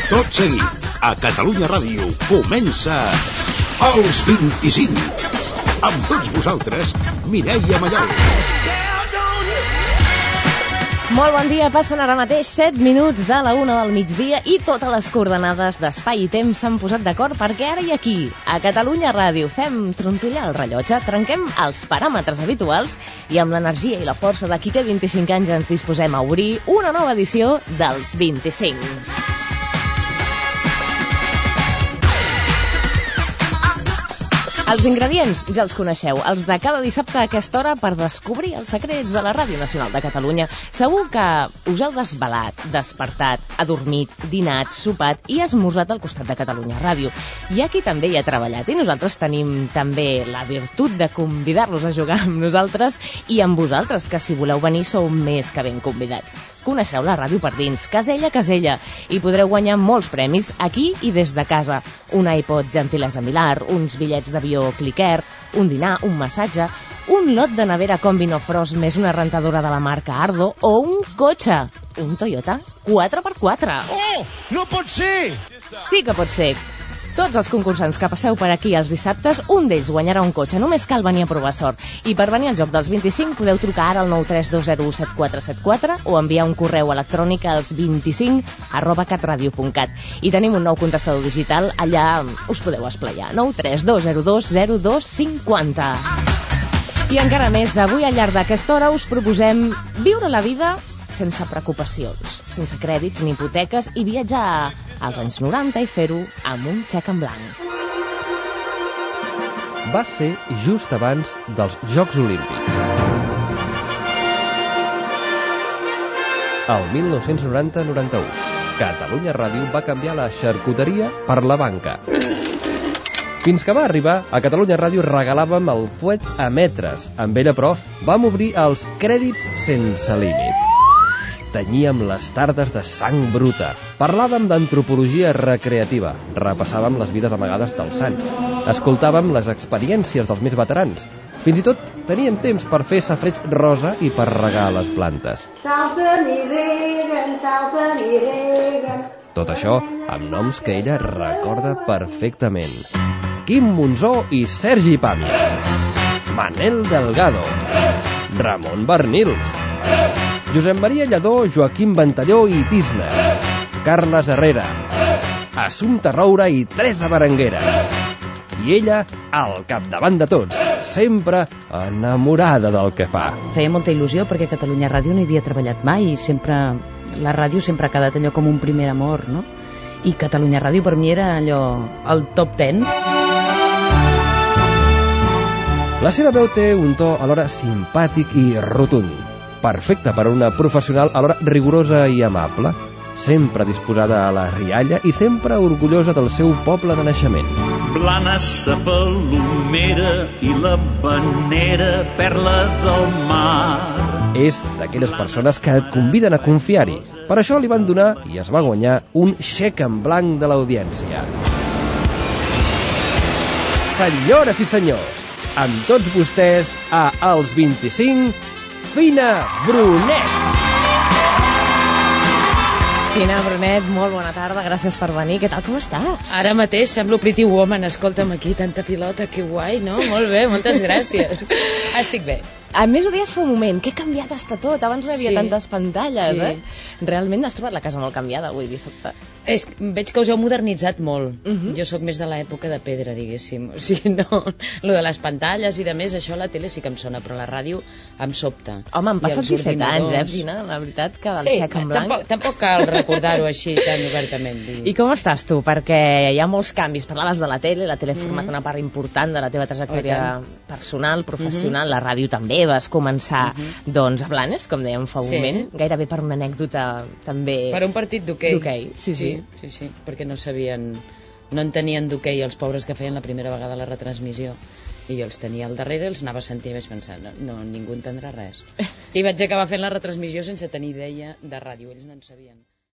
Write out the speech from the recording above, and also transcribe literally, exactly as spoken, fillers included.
Tot seguit, a Catalunya Ràdio, comença Els vint-i-cinc. Amb tots vosaltres, Mireia Mallol. Molt bon dia, passen ara mateix set minuts de la una del migdia i totes les coordenades d'espai i temps s'han posat d'acord perquè ara i aquí, a Catalunya Ràdio, fem trontollar el rellotge, trenquem els paràmetres habituals i amb l'energia i la força de qui té vint-i-cinc anys ens disposem a obrir una nova edició dels vint-i-cinc. Els ingredients ja els coneixeu, els de cada dissabte a aquesta hora per descobrir els secrets de la Ràdio Nacional de Catalunya. Segur que us heu desvelat, despertat, adormit, dinat, sopat i esmorzat al costat de Catalunya Ràdio. Hi ha qui també hi ha treballat i nosaltres tenim també la virtut de convidar-los a jugar amb nosaltres i amb vosaltres, que si voleu venir sou més que ben convidats. Coneixeu la ràdio per dins, casella a casella, i podreu guanyar molts premis aquí i des de casa. Un iPod Gentilesa Milar, uns bitllets d'avió Clicker, un dinar, un massatge, un lot de nevera Combi No Frost més una rentadora de la marca Ardo o un cotxe, un Toyota quatre per quatre. Oh, no pot ser! Sí que pot ser. Tots els concursants que passeu per aquí els dissabtes, un d'ells guanyarà un cotxe. Només cal venir a provar sort. I per venir al joc dels vint-i-cinc podeu trucar ara al nou tres dos zero set quatre set quatre o enviar un correu electrònic als vint-i-cinc arroba catradio punt cat. I tenim un nou contestador digital, allà us podeu esplayar. nou tres dos zero dos zero dos cinc zero. I encara més, avui al llarg d'aquesta hora us proposem viure la vida sense preocupacions, sense crèdits ni hipoteques i viatjar als anys noranta i fer-ho amb un xec en blanc. Va ser just abans dels Jocs Olímpics. El mil nou-cents noranta noranta-u, Catalunya Ràdio va canviar la xarcuteria per la banca. Fins que va arribar, a Catalunya Ràdio regalàvem el fuet a metres. Amb ella, però, vam obrir els crèdits sense límit. Tenyíem les tardes de sang bruta. Parlàvem d'antropologia recreativa. Repassàvem les vides amagades dels sants. Escoltàvem les experiències dels més veterans. Fins i tot teníem temps per fer safareig rosa i per regar les plantes. Tot això amb noms que ella recorda perfectament. Quim Monzó i Sergi Pàmies. Manel Delgado. Ramon Bernils. Josep Maria Lledó, Joaquim Ventalló i Tisna. Carles Herrera. Assumpta Roura i Teresa Berenguera. I ella, al capdavant de tots, sempre enamorada del que fa. Feia molta il·lusió perquè a Catalunya Ràdio no hi havia treballat mai i sempre, la ràdio sempre ha quedat allò com un primer amor, no? I Catalunya Ràdio per mi era allò, el top ten. La seva veu té un to alhora simpàtic i rotund. Perfecta per a una professional alhora rigorosa i amable, sempre disposada a la rialla i sempre orgullosa del seu poble de naixement. Blanes, sa palomera i la venera, perla del mar. És d'aquelles persones que et conviden a confiar-hi. Per això li van donar, i es va guanyar, un xec en blanc de l'audiència. Senyores i senyors, amb tots vostès, a Els vint-i-cinc, Fina Brunet. Fina Brunet, molt bona tarda, gràcies per venir. Què tal, com estàs? Ara mateix semblo Pretty Woman, escolta'm aquí, tanta pilota, que guai, no? Molt bé, moltes gràcies. Estic bé. A més, ho deies fa un moment, que canviat està tot. Abans no hi havia sí. tantes pantalles, sí. eh? Realment has trobat la casa molt canviada avui, dissabte. És, veig que us heu modernitzat molt. Uh -huh. Jo sóc més de l'època de pedra, diguéssim. O sigui, no... Lo de les pantalles i de més, això a la tele sí que em sona, però la ràdio em sobta. Home, em passen disset anys, eh, Fina? La veritat que del sí, xec en blanc... Tampoc, tampoc cal recordar-ho així tan obertament. Dic. I com estàs tu? Perquè hi ha molts canvis. Parlaves de la tele, la tele ha format uh -huh. una part important de la teva trajectòria oh, personal, professional, uh -huh. la ràdio també, vas començar, uh -huh. doncs, a Blanes, com dèiem fa un sí. moment, gairebé per una anècdota també... Per un partit d'hoquei. D'hoquei, sí, sí. Sí, sí, sí, perquè no sabien, no en tenien d'hoquei els pobres que feien la primera vegada la retransmissió. I jo els tenia al darrere, els anava a sentir i vaig pensar, no, no ningú entendrà res. I vaig acabar fent la retransmissió sense tenir idea de ràdio, ells no en sabien.